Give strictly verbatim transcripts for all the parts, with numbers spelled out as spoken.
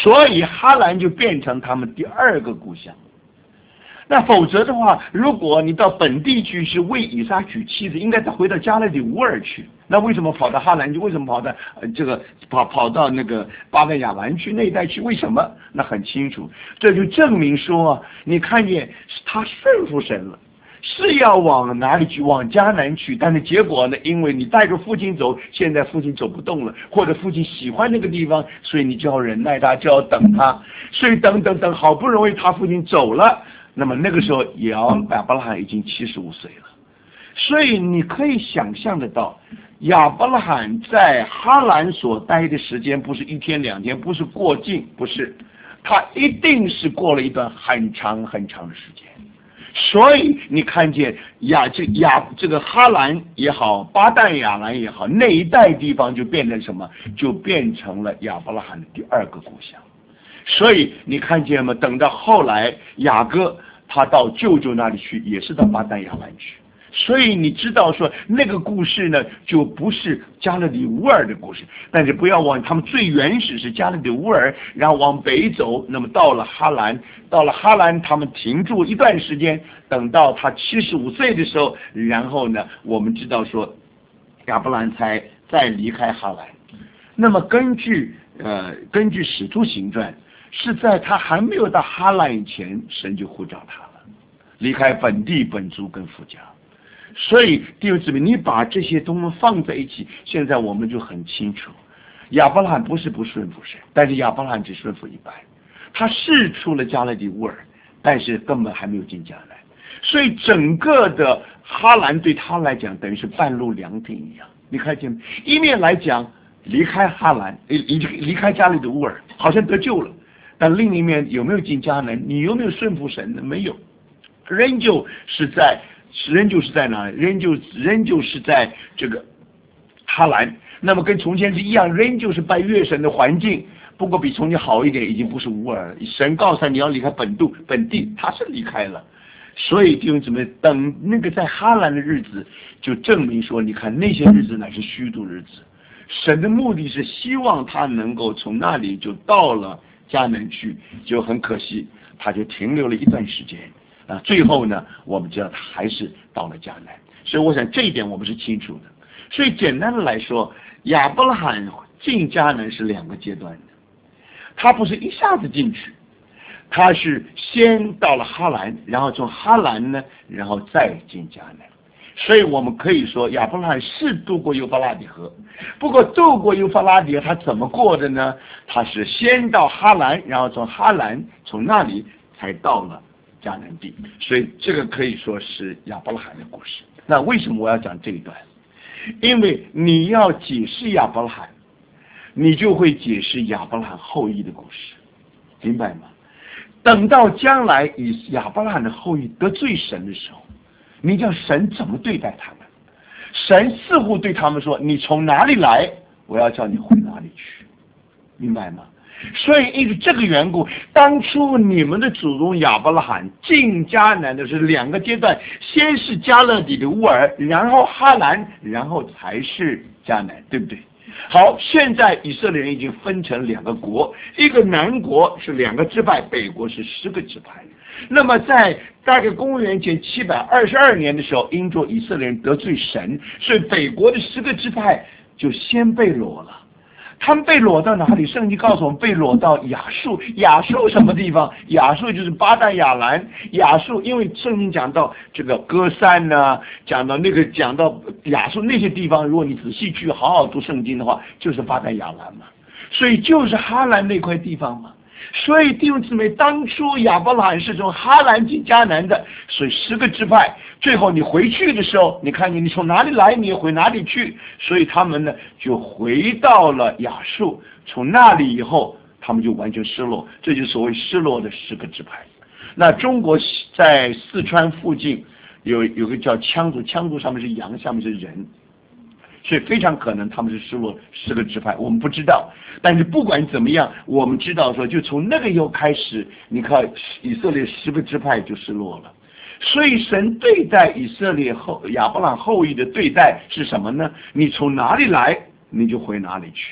所以哈兰就变成他们第二个故乡。那否则的话，如果你到本地去是为以撒娶妻子，应该回到加勒底乌尔去。那为什么跑到哈兰去？为什么跑到、呃、这个跑跑到那个巴旦亚兰去那一带去？为什么？那很清楚，这就证明说，你看见他顺服神了，是要往哪里去？往迦南去。但是结果呢？因为你带着父亲走，现在父亲走不动了，或者父亲喜欢那个地方，所以你就要忍耐他，就要等他。所以等等等，好不容易他父亲走了。那么那个时候，亚伯拉罕已经七十五岁了，所以你可以想象得到，亚伯拉罕在哈兰所待的时间不是一天两天，不是过境，不是，他一定是过了一段很长很长的时间。所以你看见亚这亚这个哈兰也好，巴旦亚兰也好，那一带地方就变成什么？就变成了亚伯拉罕的第二个故乡。所以你看见吗？等到后来雅各他到舅舅那里去，也是到巴旦亚兰去。所以你知道说那个故事呢，就不是加勒底乌尔的故事，但是不要忘，他们最原始是加勒底乌尔，然后往北走，那么到了哈兰，到了哈兰，他们停住一段时间，等到他七十五岁的时候，然后呢，我们知道说亚伯兰才再离开哈兰。那么根据呃根据使徒行传。是在他还没有到哈兰以前，神就呼召他了，离开本地本族跟父家。所以弟兄姊妹，你把这些东西放在一起，现在我们就很清楚，亚伯拉罕不是不顺服神，但是亚伯拉罕只顺服一半，他是出了加勒底乌尔，但是根本还没有进迦南。所以整个的哈兰对他来讲，等于是半路凉亭一样。你看见一面来讲，离开哈兰，离离开加勒底乌尔，好像得救了。但另一面有没有进迦南？你有没有顺服神呢？没有，仍旧是在，仍旧是在哪里？仍旧仍旧是在这个哈兰。那么跟从前是一样，仍旧是拜月神的环境，不过比从前好一点，已经不是乌尔。神告诉他你要离开本度本地，他是离开了。所以弟兄姊妹，等那个在哈兰的日子，就证明说，你看那些日子乃是虚度日子。神的目的是希望他能够从那里就到了迦南去，就很可惜，他就停留了一段时间啊。最后呢，我们知道他还是到了迦南，所以我想这一点我们是清楚的。所以简单的来说，亚伯拉罕进迦南是两个阶段的，他不是一下子进去，他是先到了哈兰，然后从哈兰呢，然后再进迦南。所以我们可以说，亚伯拉罕是渡过幼发拉底河，不过渡过幼发拉底河他怎么过的呢？他是先到哈兰，然后从哈兰从那里才到了迦南地。所以这个可以说是亚伯拉罕的故事。那为什么我要讲这一段？因为你要解释亚伯拉罕，你就会解释亚伯拉罕后裔的故事，明白吗？等到将来以亚伯拉罕的后裔得罪神的时候，你叫神怎么对待他们？神似乎对他们说：“你从哪里来，我要叫你回哪里去。”明白吗？所以因为这个缘故，当初你们的祖宗亚伯拉罕进迦南的是两个阶段，先是加勒底的乌尔，然后哈兰，然后才是迦南，对不对？好，现在以色列人已经分成两个国，一个南国是两个支派，北国是十个支派。那么在大概公元前七百二十二年的时候，因着以色列人得罪神，所以北国的十个支派就先被掳了。他们被掳到哪里？圣经告诉我们，被掳到亚述。亚述什么地方？亚述就是巴旦亚兰。亚述，因为圣经讲到这个歌珊呢，讲到那个讲到亚述那些地方，如果你仔细去好好读圣经的话，就是巴旦亚兰嘛。所以就是哈兰那块地方嘛。所以弟兄姊妹，当初亚伯拉罕是从哈兰进迦南的，所以十个支派，最后你回去的时候，你看见你从哪里来，你也回哪里去，所以他们呢就回到了亚述，从那里以后，他们就完全失落，这就是所谓失落的十个支派。那中国在四川附近有有个叫羌族，羌族上面是羊，下面是人。所以非常可能他们是失落十个支派，我们不知道。但是不管怎么样，我们知道说，就从那个以后开始，你看以色列十个支派就失落了。所以神对待以色列后亚伯拉罕后裔的对待是什么呢？你从哪里来，你就回哪里去。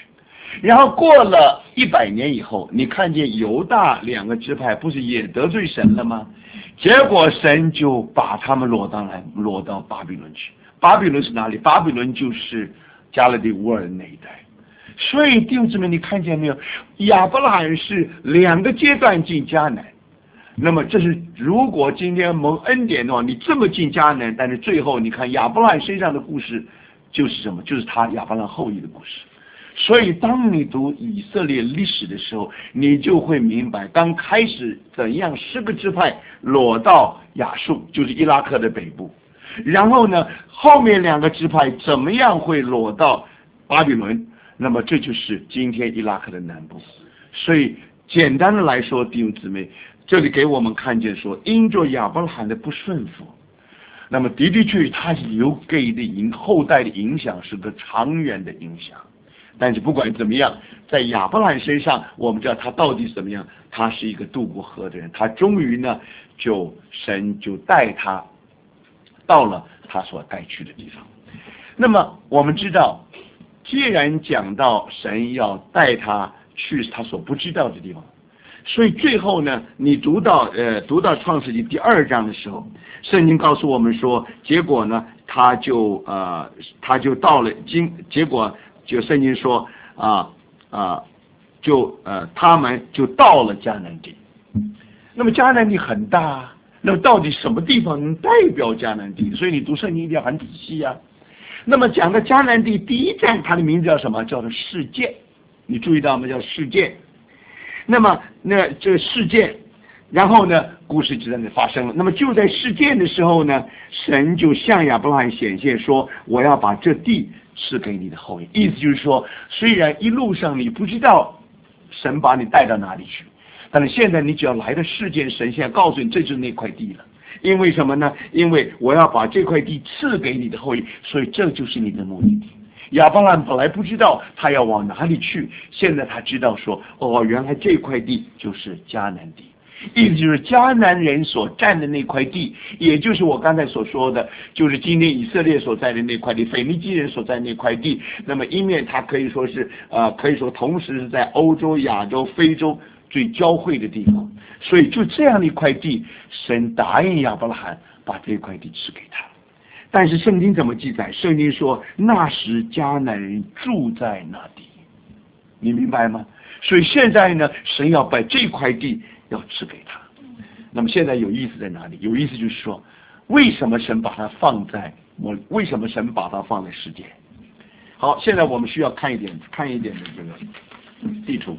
然后过了一百年以后，你看见犹大两个支派不是也得罪神了吗？结果神就把他们落到来落到巴比伦去。巴比伦是哪里？巴比伦就是加勒底乌尔那一带。所以弟兄姊妹，你看见没有？亚伯拉罕是两个阶段进迦南。那么这是如果今天蒙恩典的话，你这么进迦南，但是最后你看亚伯拉罕身上的故事就是什么？就是他亚伯拉罕后裔的故事。所以当你读以色列历史的时候，你就会明白刚开始怎样十个支派落到亚述，就是伊拉克的北部，然后呢后面两个支派怎么样会落到巴比伦，那么这就是今天伊拉克的南部。所以简单的来说，弟兄姊妹，这里给我们看见说，因着亚伯拉罕的不顺服，那么的的确确他留给的影后代的影响是个长远的影响。但是不管怎么样，在亚伯拉罕身上，我们知道他到底是怎么样，他是一个渡过河的人，他终于呢就神就带他到了他所该去的地方。那么我们知道，既然讲到神要带他去他所不知道的地方，所以最后呢，你读到呃读到创世纪第二章的时候，圣经告诉我们说，结果呢他就呃他就到了经结果就圣经说啊啊就呃他们就到了迦南地。那么迦南地很大，那么到底什么地方能代表迦南地？所以你读圣经一定要很仔细啊。那么讲到迦南地第一站，它的名字叫什么？叫做事件。你注意到吗？叫事件。那么那这个事件，然后呢故事就在那发生了。那么就在事件的时候呢，神就向亚伯拉罕显现说，我要把这地赐给你的后裔。意思就是说，虽然一路上你不知道神把你带到哪里去，但是现在你只要来到事件，神现在告诉你这就是那块地了。因为什么呢？因为我要把这块地赐给你的后裔，所以这就是你的目的地。亚伯拉罕本来不知道他要往哪里去，现在他知道说，哦，原来这块地就是迦南地。意思就是迦南人所占的那块地，也就是我刚才所说的，就是今天以色列所在的那块地，腓尼基人所在那块地。那么一面它可以说是呃，可以说同时是在欧洲、亚洲、非洲最交汇的地方。所以就这样的一块地，神答应亚伯拉罕把这块地赐给他。但是圣经怎么记载？圣经说那时迦南人住在那地，你明白吗？所以现在呢，神要把这块地要赐给他。那么现在有意思在哪里？有意思就是说，为什么神把它放在我？为什么神把它放在世界？好，现在我们需要看一点，看一点的这个地图。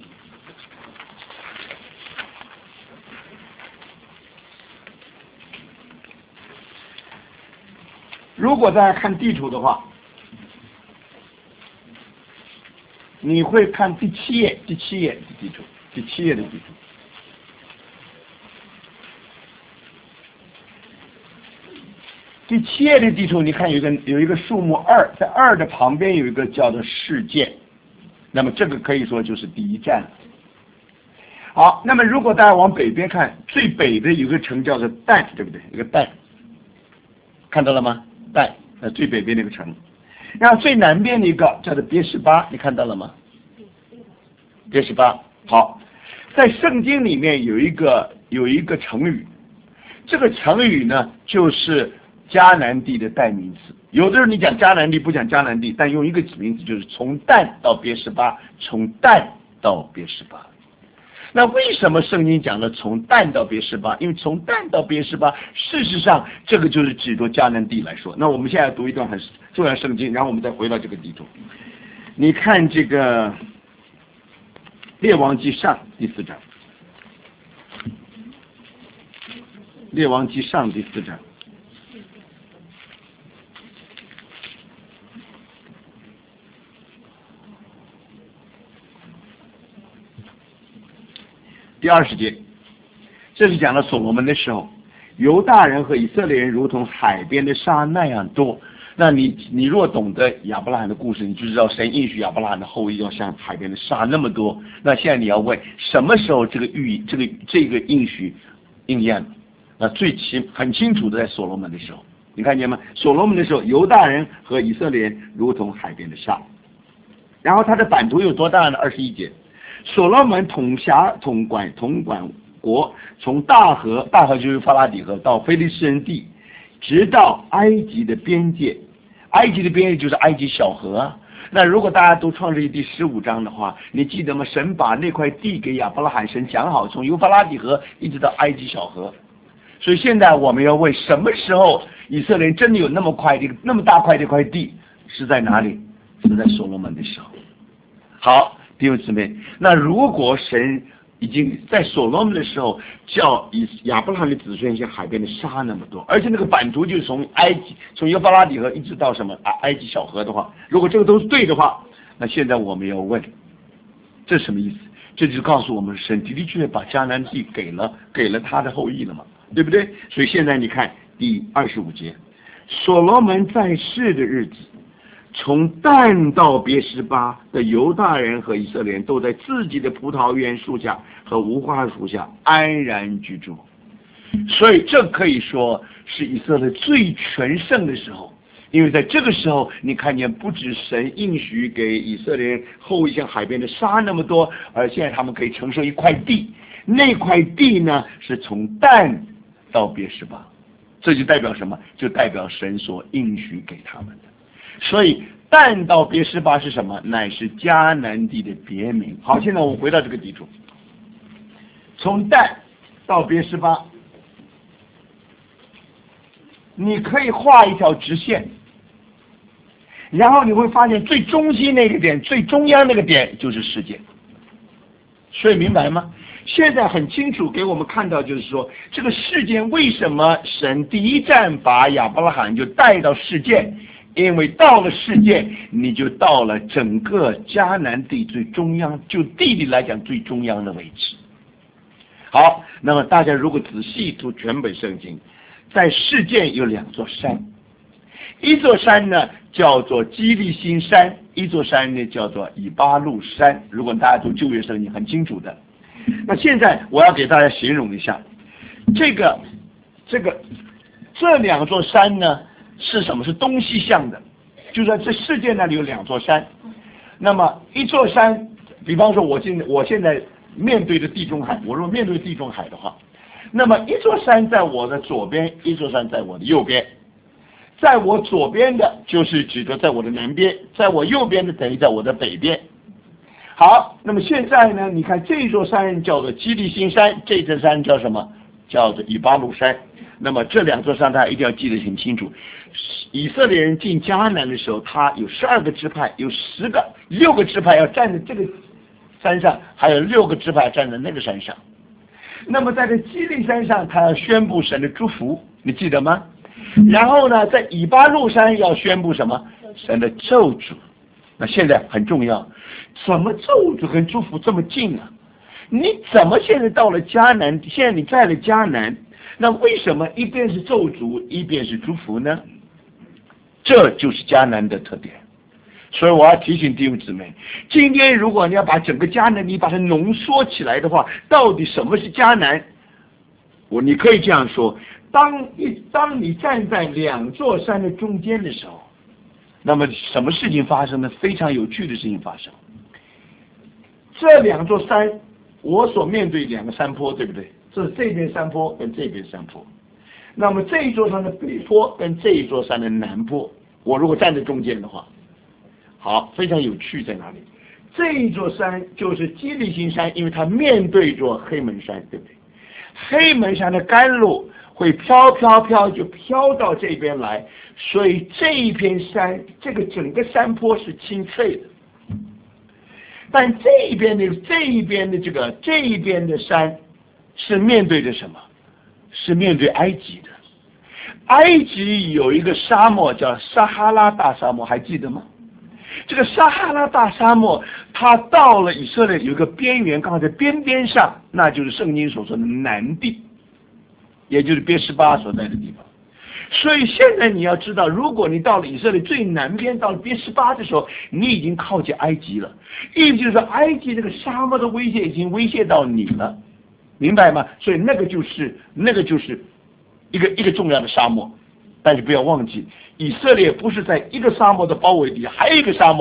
如果大家看地图的话，你会看第七页，第七页的地图，第七页的地图。第七页的地图，你看有一个有一个数目二，在二的旁边有一个叫做事件，那么这个可以说就是第一站。好，那么如果大家往北边看，最北的有个城叫做但，对不对？一个但，看到了吗？但，呃，最北边那个城。然后最南边的一个叫做别是巴，你看到了吗？别是巴。好，在圣经里面有一个有一个成语，这个成语呢就是迦南地的代名词。有的时候你讲迦南地不讲迦南地，但用一个名字，就是从但到别是巴，从但到别是巴。那为什么圣经讲了从但到别是巴？因为从但到别是巴，事实上这个就是指着迦南地来说。那我们现在读一段很重要的圣经，然后我们再回到这个地图。你看这个列王记上第四章，列王记上第四章。第二十节，这是讲了所罗门的时候，犹大人和以色列人如同海边的沙那样多。那你你若懂得亚伯拉罕的故事，你就知道神应许亚伯拉罕的后裔要像海边的沙那么多。那现在你要问，什么时候这个预这个这个应许应验？那最清很清楚的在所罗门的时候，你看见吗？所罗门的时候，犹大人和以色列人如同海边的沙。 然后他的版图有多大呢？二十一节。所罗门统辖统管统管国，从大河，大河就是法拉底河，到非利士人地，直到埃及的边界。埃及的边界就是埃及小河啊。那如果大家都创世记第十五章的话，你记得吗？神把那块地给亚伯拉罕，神讲好，从幼发拉底河一直到埃及小河。所以现在我们要问，什么时候以色列人真的有那么块地、那么大块的一块地？是在哪里？是在所罗门的时候。好，弟兄姊妹，那如果神已经在所罗门的时候叫以亚伯拉罕的子孙像海边的沙那么多，而且那个版图就是从埃及，从幼发拉底河一直到什么埃埃及小河的话，如果这个都是对的话，那现在我们要问，这什么意思？这就是告诉我们，神的的确确把迦南地给了给了他的后裔了嘛，对不对？所以现在你看第二十五节，所罗门在世的日子，从但到别是巴的犹大人和以色列人都在自己的葡萄园树下和无花树下安然居住，所以这可以说是以色列最全盛的时候。因为在这个时候，你看见不止神应许给以色列人后裔像海边的沙那么多，而现在他们可以承受一块地，那块地呢是从但到别是巴，这就代表什么？就代表神所应许给他们的。所以但到别是巴是什么？乃是迦南地的别名。好，现在我回到这个地图，从但到别是巴，你可以画一条直线，然后你会发现最中心那个点，最中央那个点就是世界。所以明白吗？现在很清楚给我们看到，就是说这个事件为什么神第一站把亚伯拉罕就带到世界，因为到了世界你就到了整个迦南地最中央，就地理来讲最中央的位置。好，那么大家如果仔细读全本圣经，在世界有两座山，一座山呢叫做基利心山，一座山呢叫做以巴路山。如果大家读旧约圣经很清楚的。那现在我要给大家形容一下，这个这个这两座山呢是什么？是东西向的，就是说这世界那里有两座山。那么一座山，比方说我现在我现在面对着地中海，我如果面对地中海的话，那么一座山在我的左边，一座山在我的右边。在我左边的就是指的在我的南边，在我右边的等于在我的北边。好，那么现在呢，你看这座山叫做基利心山，这座山叫什么？叫做以巴路山。那么这两座山大家一定要记得很清楚。以色列人进迦南的时候，他有十二个支派，有十个六个支派要站在这个山上，还有六个支派站在那个山上。那么在这基利山上，他要宣布神的祝福，你记得吗？然后呢，在以巴路山要宣布什么？神的咒诅。那现在很重要，怎么咒诅跟祝福这么近啊？你怎么现在到了迦南？现在你在了迦南，那为什么一边是咒诅，一边是祝福呢？这就是迦南的特点。所以我要提醒弟兄姊妹，今天如果你要把整个迦南你把它浓缩起来的话，到底什么是迦南？我你可以这样说，当一当你站在两座山的中间的时候，那么什么事情发生呢？非常有趣的事情发生。这两座山，我所面对两个山坡，对不对？这是这边山坡跟这边山坡。那么这一座山的北坡跟这一座山的南坡，我如果站在中间的话，好，非常有趣在哪里？这一座山就是基利心山，因为它面对着黑门山，对不对？黑门山的甘露会飘飘飘就飘到这边来，所以这一片山，这个整个山坡是清脆的。但这一边的这一边的这个这一边的山是面对着什么？是面对埃及的。埃及有一个沙漠叫撒哈拉大沙漠，还记得吗？这个撒哈拉大沙漠，它到了以色列有一个边缘，刚好在边边上，那就是圣经所说的南地，也就是别是巴所在的地方。所以现在你要知道，如果你到了以色列最南边，到了别是巴的时候，你已经靠近埃及了，意思就是说埃及这个沙漠的威胁已经威胁到你了，明白吗？所以那个就是那个就是一个一个重要的沙漠。但是不要忘记，以色列不是在一个沙漠的包围底下，还有一个沙漠，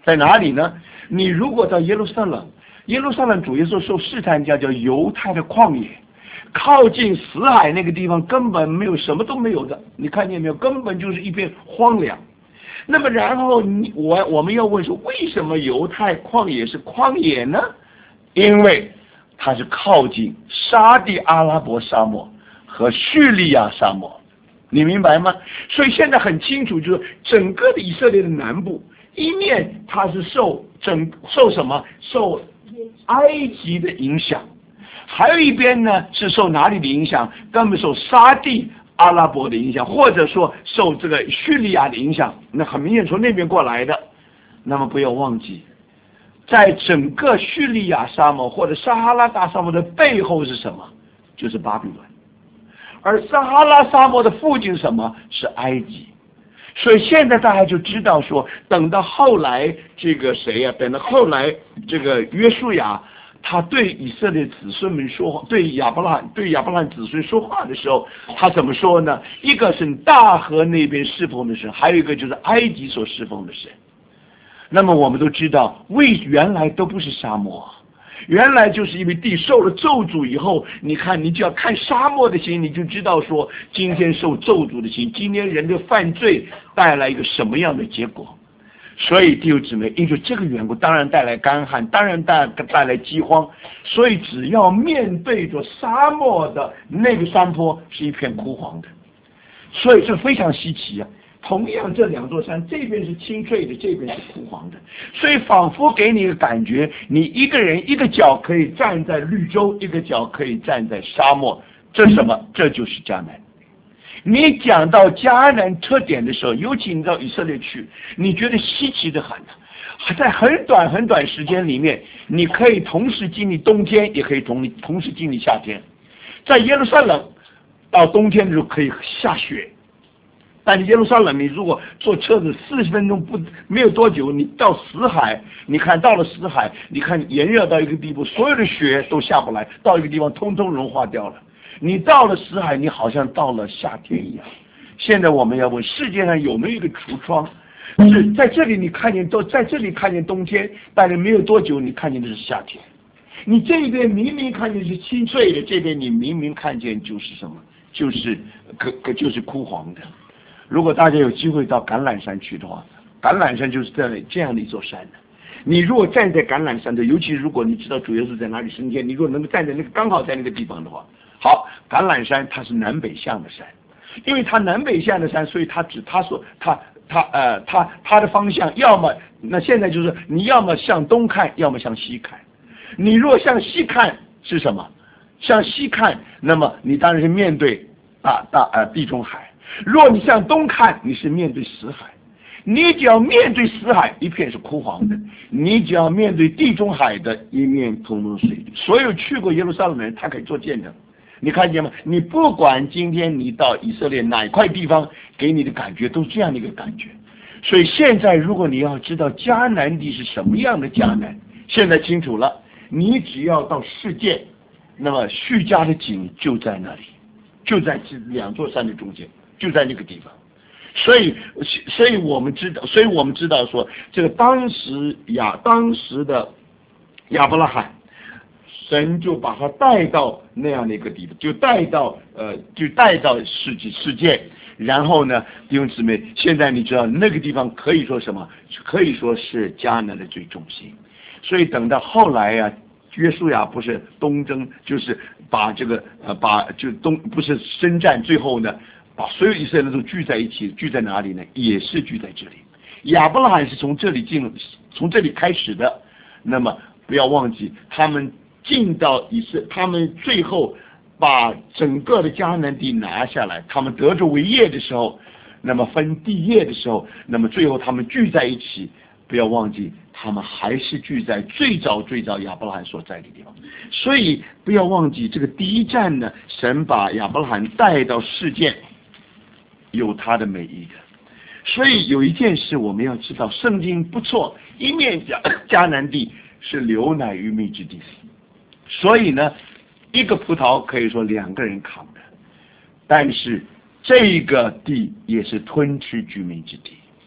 在哪里呢？你如果到耶路撒冷，耶路撒冷主耶稣受试探叫叫犹太的旷野，靠近死海那个地方根本没有，什么都没有的，你看见没有？根本就是一片荒凉。那么然后你我我们要问说，为什么犹太旷野是旷野呢？因为它是靠近沙地阿拉伯沙漠和叙利亚沙漠，你明白吗？所以现在很清楚，就是整个的以色列的南部，一面它是受整受什么？受埃及的影响，还有一边呢是受哪里的影响？根本受沙地阿拉伯的影响，或者说受这个叙利亚的影响，那很明显从那边过来的。那么不要忘记，在整个叙利亚沙漠或者撒哈拉大沙漠的背后是什么？就是巴比伦。而撒哈拉沙漠的附近是什么？是埃及。所以现在大家就知道说，等到后来这个谁呀、啊？等到后来这个约书亚，他对以色列子孙们说话，对亚伯拉罕对亚伯拉罕子孙说话的时候，他怎么说呢？一个是大河那边侍奉的神，还有一个就是埃及所侍奉的神。那么我们都知道，为原来都不是沙漠，原来就是因为地受了咒诅以后，你看你只要看沙漠的心，你就知道说今天受咒诅的心，今天人的犯罪带来一个什么样的结果。所以弟兄姊妹，因为这个缘故，当然带来干旱，当然带带来饥荒。所以只要面对着沙漠的那个山坡是一片枯黄的，所以这非常稀奇啊。同样这两座山，这边是青翠的，这边是枯黄的，所以仿佛给你一个感觉，你一个人一个脚可以站在绿洲，一个脚可以站在沙漠。这是什么？这就是迦南。你讲到迦南特点的时候，尤其你到以色列去，你觉得稀奇的很，在很短很短时间里面，你可以同时经历冬天，也可以同同时经历夏天。在耶路撒冷，到冬天的时候可以下雪，但是耶路撒冷，你如果坐车子四十分钟不没有多久，你到死海，你看到了死海，你看炎热到一个地步，所有的雪都下不来，到一个地方通通融化掉了。你到了死海，你好像到了夏天一样。现在我们要问，世界上有没有一个橱窗，是在这里你看见都在这里看见冬天，但是没有多久你看见的是夏天。你这边明明看见是青翠的，这边你明明看见就是什么？就是可可就是枯黄的。如果大家有机会到橄榄山去的话，橄榄山就是这样这样的一座山的。你如果站在橄榄山的，尤其如果你知道主耶稣在哪里升天，你如果能够站在那个刚好在那个地方的话，好，橄榄山它是南北向的山，因为它南北向的山，所以它指它说它它呃它它的方向，要么那现在就是你要么向东看，要么向西看。你若向西看是什么？向西看，那么你当然是面对大大呃地中海。若你向东看，你是面对死海。你只要面对死海，一片是枯黄的；你只要面对地中海的一面通通水。所有去过耶路撒冷的人，他可以做见证。你看见吗？你不管今天你到以色列哪块地方，给你的感觉都是这样的一个感觉。所以现在如果你要知道迦南地是什么样的迦南，现在清楚了。你只要到世界，那么叙加的井就在那里，就在这两座山的中间，就在那个地方。所以，所以我们知道，所以我们知道说，这个当时亚当时的亚伯拉罕，神就把他带到那样的一个地方，就带到呃，就带到世界世界。然后呢，弟兄姊妹，现在你知道那个地方可以说什么？可以说是迦南的最中心。所以等到后来呀、啊，约书亚不是东征，就是把这个呃把就东不是征战，最后呢把所有以色列人都聚在一起，聚在哪里呢？也是聚在这里。亚伯拉罕是从这里进，从这里开始的。那么不要忘记，他们进到以色，他们最后把整个的迦南地拿下来，他们得着为业的时候，那么分地业的时候，那么最后他们聚在一起。不要忘记，他们还是聚在最早最早亚伯拉罕所在的地方。所以不要忘记，这个第一站呢，神把亚伯拉罕带到世界，有他的美意的。所以有一件事我们要知道，圣经不错，一面讲迦南地是流奶与蜜之地，所以呢，一个葡萄可以说两个人扛的，但是这个地也是吞吃居民之地。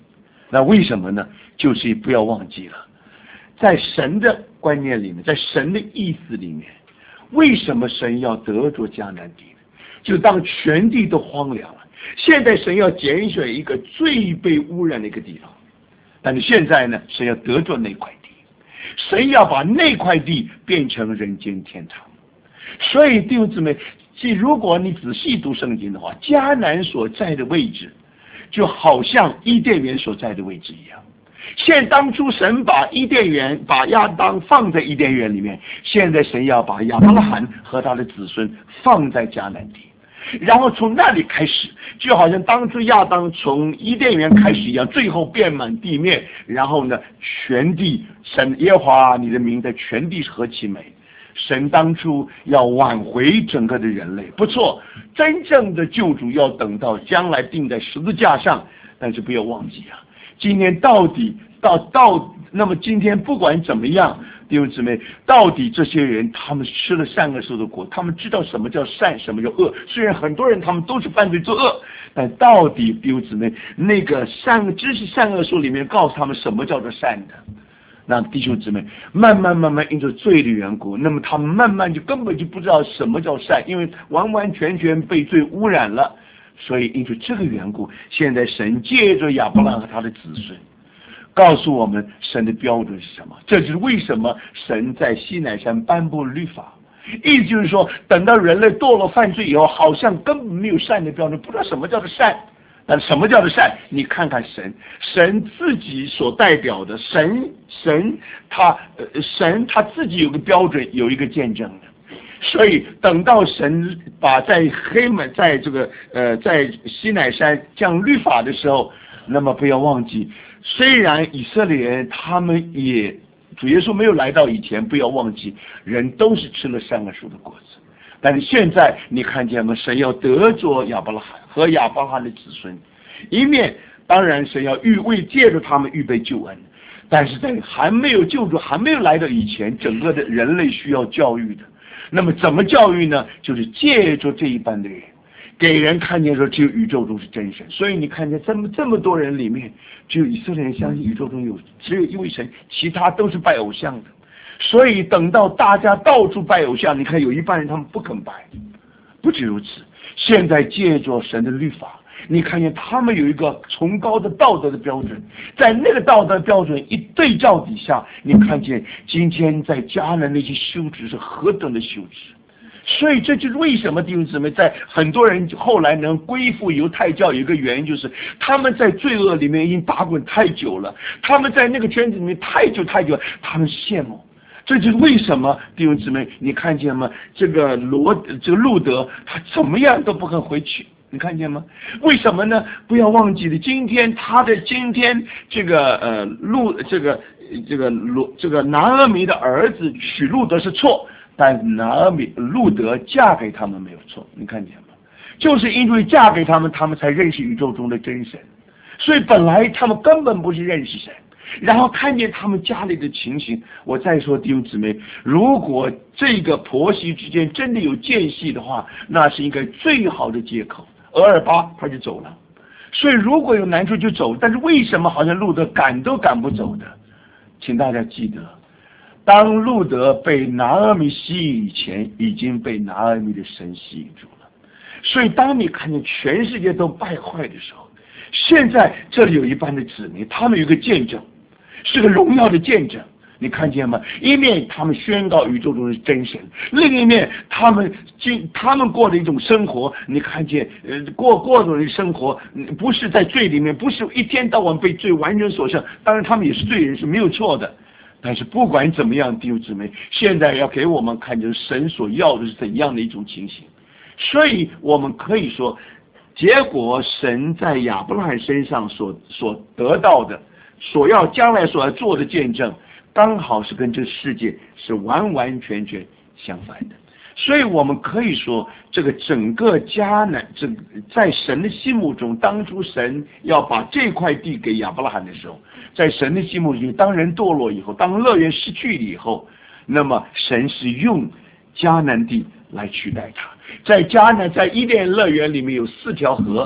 那为什么呢？就是不要忘记了，在神的观念里面，在神的意思里面，为什么神要得着迦南地？就当全地都荒凉了，现在神要拣选一个最被污染的一个地方，但是现在呢，神要得着那块地，神要把那块地变成人间天堂。所以弟兄姊妹，即如果你仔细读圣经的话，迦南所在的位置就好像伊甸园所在的位置一样。现当初神把伊甸园把亚当放在伊甸园里面，现在神要把亚伯拉罕和他的子孙放在迦南地，然后从那里开始，就好像当初亚当从伊甸园开始一样，最后遍满地面，然后呢，全地神耶和华你的名在全地何其美。神当初要挽回整个的人类，不错，真正的救主要等到将来钉在十字架上，但是不要忘记啊，今天到底到到那么今天不管怎么样，弟兄姊妹，到底这些人他们吃了善恶树的果，他们知道什么叫善，什么叫恶。虽然很多人他们都是犯罪作恶，但到底弟兄姊妹，那个善知识善恶树里面告诉他们什么叫做善的。那弟兄姊妹，慢慢慢慢因着罪的缘故，那么他们慢慢就根本就不知道什么叫善，因为完完全全被罪污染了。所以因着这个缘故，现在神借着亚伯拉罕和他的子孙告诉我们神的标准是什么。这就是为什么神在西乃山颁布律法，意思就是说，等到人类堕落犯罪以后，好像根本没有善的标准，不知道什么叫做善。但什么叫做善？你看看神，神自己所代表的神，神他呃神他自己有个标准，有一个见证的。所以等到神把在黑门在这个呃在西乃山降律法的时候，那么不要忘记，虽然以色列人他们也主耶稣没有来到以前，不要忘记人都是吃了善恶树的果子。但是现在你看见吗？神要得着亚伯拉罕和亚伯拉罕的子孙，一面当然神要预为借着他们预备救恩，但是在还没有救主还没有来到以前，整个的人类需要教育的。那么怎么教育呢？就是借着这一般的人，给人看见说只有宇宙中是真神。所以你看见这么这么多人里面，只有以色列人相信宇宙中有只有一位神，其他都是拜偶像的。所以等到大家到处拜偶像，你看有一半人他们不肯拜。不止如此，现在借着神的律法，你看见他们有一个崇高的道德的标准，在那个道德标准一对照底下，你看见今天在迦南那些羞耻是何等的羞耻。所以这就是为什么弟兄姊妹在很多人后来能归附犹太教，有一个原因就是他们在罪恶里面已经打滚太久了，他们在那个圈子里面太久太久了，他们羡慕。这就是为什么弟兄姊妹，你看见吗？这个罗这个路德他怎么样都不肯回去，你看见吗？为什么呢？不要忘记了，今天他的今天这个呃路这个这个罗这个拿俄米的儿子娶路德是错，但拿俄米路德嫁给他们没有错，你看见吗？就是因为嫁给他们，他们才认识宇宙中的真神。所以本来他们根本不是认识神。然后看见他们家里的情形，我再说弟兄姊妹，如果这个婆媳之间真的有间隙的话，那是应该最好的借口。俄尔巴他就走了，所以如果有难处就走，但是为什么好像路德赶都赶不走的？请大家记得，当路德被拿俄米吸引以前，已经被拿俄米的神吸引住了。所以当你看见全世界都败坏的时候，现在这里有一班的子民，他们有一个见证，是个荣耀的见证，你看见吗？一面他们宣告宇宙中的真神，另一面他们经他们过的一种生活，你看见呃过过的生活不是在罪里面，不是一天到晚被罪完全所胜，当然他们也是罪人是没有错的，但是不管怎么样，弟兄姊妹，现在要给我们看见神所要的是怎样的一种情形。所以我们可以说，结果神在亚伯拉罕身上所所得到的，所要将来所要做的见证，刚好是跟这世界是完完全全相反的。所以我们可以说，这个整个迦南，这在神的心目中，当初神要把这块地给亚伯拉罕的时候，在神的心目中，当人堕落以后，当乐园失去以后，那么神是用迦南地来取代他。在迦南，在伊甸乐园里面有四条河，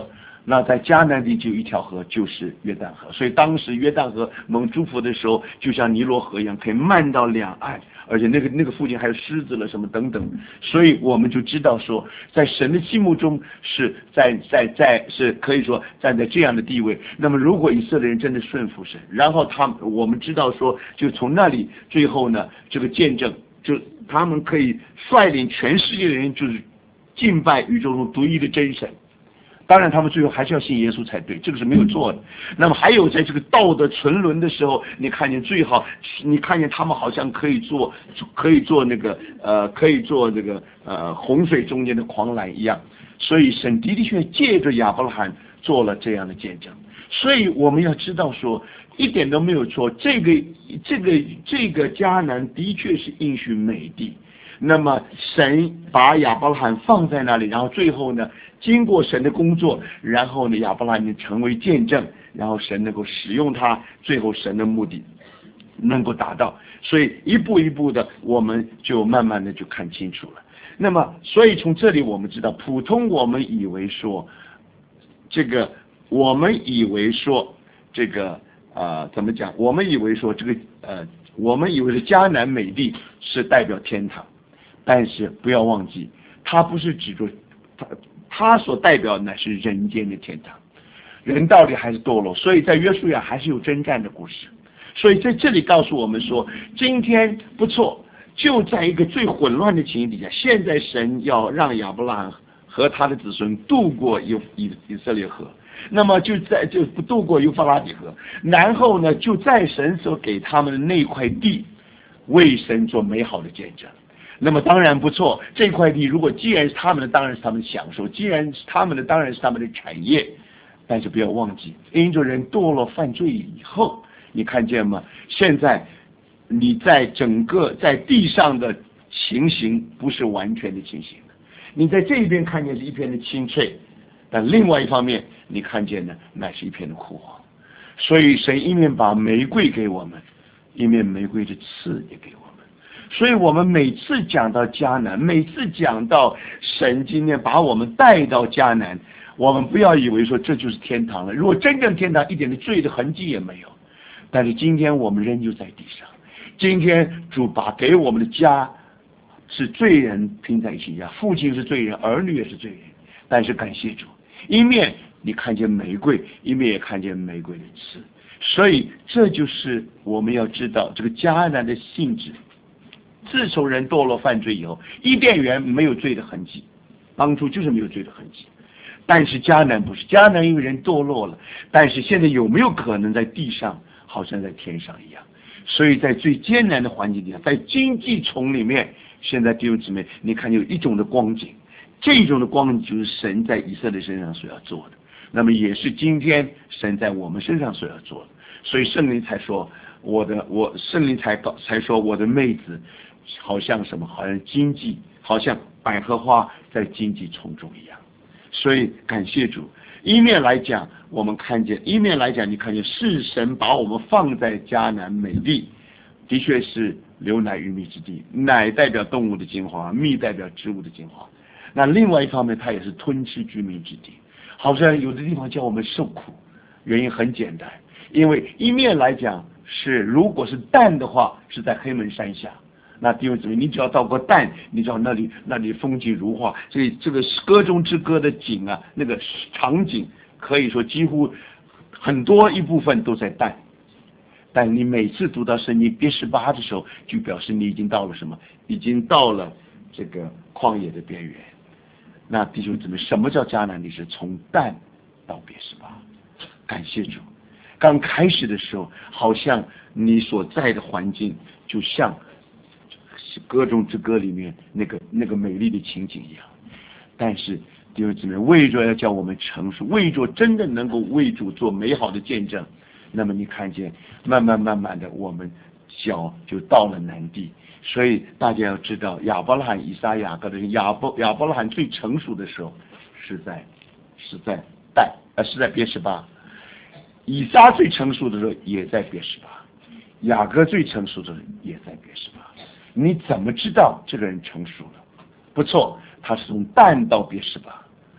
那在迦南地就有一条河，就是约旦河。所以当时约旦河蒙祝福的时候，就像尼罗河一样，可以漫到两岸，而且那个那个附近还有狮子了什么等等。所以我们就知道说，在神的心目中是在在在是可以说站在这样的地位。那么如果以色列人真的顺服神，然后他们我们知道说，就从那里最后呢，这个见证就他们可以率领全世界的人就是敬拜宇宙中独一的真神。当然他们最后还是要信耶稣才对，这个是没有做的。那么还有在这个道德沉沦的时候，你看见最好，你看见他们好像可以做可以做那个呃可以做这个呃洪水中间的狂澜一样。所以神的的确借着亚伯拉罕做了这样的见证。所以我们要知道说，一点都没有错，这个这个这个迦南的确是应许美地。那么神把亚伯拉罕放在那里，然后最后呢，经过神的工作，然后呢，亚伯拉罕就成为见证，然后神能够使用他，最后神的目的能够达到。所以一步一步的，我们就慢慢的就看清楚了。那么，所以从这里我们知道，普通我们以为说，这个我们以为说这个呃怎么讲？我们以为说这个呃，我们以为是迦南美地是代表天堂。但是不要忘记，它不是指着它，它所代表的乃是人间的天堂。人到底还是堕落，所以在约书亚还是有征战的故事。所以在这里告诉我们说，今天不错，就在一个最混乱的情形底下，现在神要让亚伯拉罕和他的子孙渡过以以以色列河，那么就在就不渡过幼发拉底河，然后呢，就在神所给他们的那块地，为神做美好的见证。那么当然不错，这块地如果既然是他们的，当然是他们的享受；既然是他们的，当然是他们的产业。但是不要忘记，因着人堕落犯罪以后，你看见吗？现在你在整个在地上的情形不是完全的情形的。你在这一边看见是一片的青翠，但另外一方面你看见呢，乃是一片的枯黄。所以神一面把玫瑰给我们，一面玫瑰的刺也给我们。所以我们每次讲到迦南，每次讲到神今天把我们带到迦南，我们不要以为说这就是天堂了。如果真正天堂，一点的罪的痕迹也没有。但是今天我们仍旧在地上，今天主把给我们的家是罪人拼在一起呀，父亲是罪人，儿女也是罪人。但是感谢主，一面你看见玫瑰，一面也看见玫瑰的刺。所以这就是我们要知道这个迦南的性质。自从人堕落犯罪以后，伊甸园没有罪的痕迹，当初就是没有罪的痕迹。但是迦南不是，迦南因为人堕落了，但是现在有没有可能在地上好像在天上一样？所以在最艰难的环境底下，在荆棘丛里面，现在弟兄姊妹，你看有一种的光景，这种的光景就是神在以色列身上所要做的，那么也是今天神在我们身上所要做的。所以圣灵才说，我的我圣灵才才说我的妹子好像什么，好像荆棘，好像百合花在荆棘丛中一样。所以感谢主，一面来讲我们看见，一面来讲你看见是神把我们放在迦南美地，的确是流奶与蜜之地，奶代表动物的精华，蜜代表植物的精华。那另外一方面，它也是吞吃居民之地，好像有的地方叫我们受苦，原因很简单，因为一面来讲是如果是蛋的话是在黑门山下，那弟兄姊妹，你只要到过蛋，你知道那里那里风景如画，所以这个歌中之歌的景啊，那个场景可以说几乎很多一部分都在蛋。但你每次读到圣经第十八的时候，就表示你已经到了什么？已经到了这个旷野的边缘。那弟兄姊妹，什么叫迦南地？是从蛋到别是巴。感谢主，刚开始的时候，好像你所在的环境就像歌中之歌里面那个那个美丽的情景一样，但是弟兄姊妹，为着要叫我们成熟，为着真的能够为主做美好的见证，那么你看见慢慢慢慢的我们脚就到了南地。所以大家要知道，亚伯拉罕、以撒、雅各的亚伯亚伯拉罕最成熟的时候是在是在但呃是在别是巴，以撒最成熟的时候也在别是巴，雅各最成熟的时候也在别是巴。你怎么知道这个人成熟了？不错，他是从但到别是巴。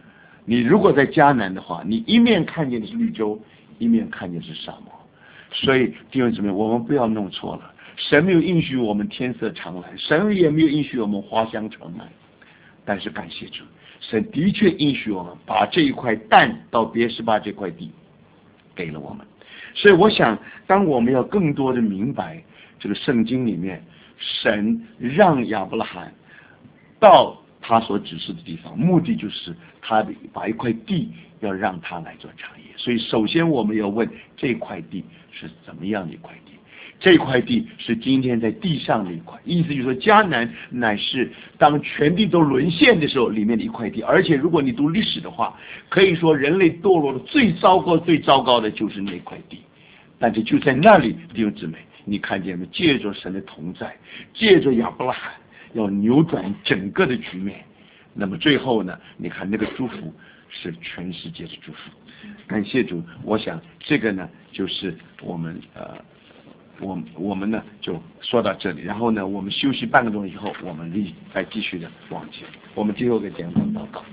你如果在迦南的话，你一面看见的是绿洲，一面看见是沙漠。所以弟兄姊妹，我们不要弄错了，神没有应许我们天色常蓝，神也没有应许我们花香常满。但是感谢主，神的确应许我们把这一块蛋到别是巴这块地给了我们。所以我想，当我们要更多的明白这个圣经里面，神让亚伯拉罕到他所指示的地方，目的就是他把一块地要让他来做产业。所以首先我们要问，这块地是怎么样的一块地？这块地是今天在地上的一块，意思就是说，迦南乃是当全地都沦陷的时候里面的一块地。而且如果你读历史的话，可以说人类堕落的最糟糕、最糟糕的就是那块地。但是就在那里，弟兄姊妹，你看见没？借着神的同在，借着亚伯拉罕要扭转整个的局面，那么最后呢，你看那个祝福是全世界的祝福。感谢主，我想这个呢就是我们呃。我我们呢就说到这里，然后呢，我们休息半个钟以后，我们立再继续的往前。我们最后一个简短祷告。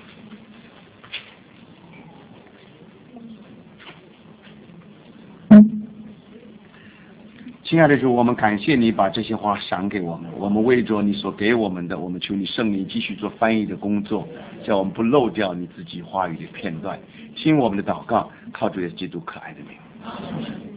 亲爱的主，我们感谢你把这些话赏给我们，我们为着你所给我们的，我们求你圣灵继续做翻译的工作，叫我们不漏掉你自己话语的片段。听我们的祷告，靠主耶稣基督可爱的名。